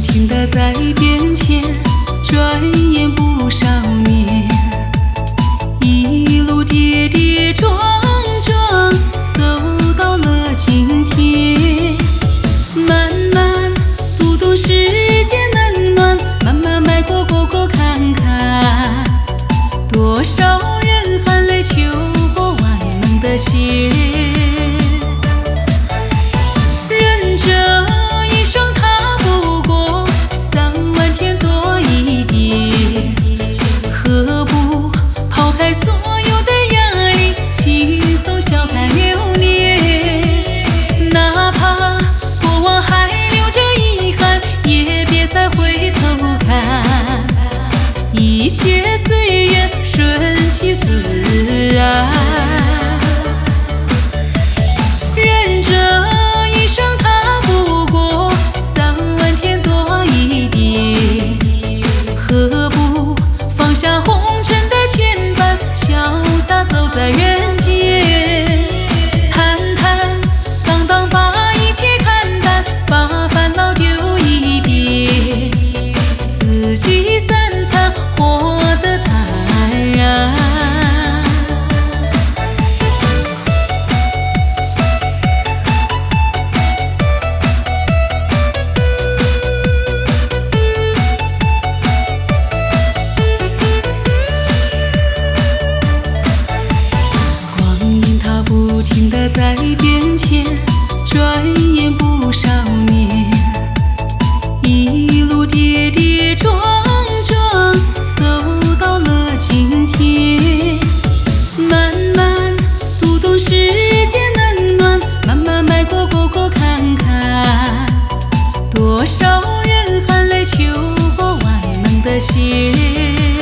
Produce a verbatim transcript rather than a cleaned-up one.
停地在变迁，转眼不少年，一路跌跌撞撞，走到了今天。慢慢读懂世间冷暖，慢慢迈过沟沟坎坎，多少人含泪求过万能的鞋。人这一生踏不过三万天多一跌，何不抛开所有的压力，轻松笑看流年。哪怕过往还留着遗憾，也别再回头看，一切随缘，顺其自然。人这一生踏不过三万天多一跌，何不放下红尘的牵绊，潇洒走在人间。坦坦荡荡把一切看淡，把烦恼丢一边，四季三餐活得坦然。不停地在变迁，转眼不少年，一路跌跌撞撞，走到了今天。慢慢读懂世间冷暖，慢慢迈过沟沟坎坎，多少人含泪求过万能的鞋。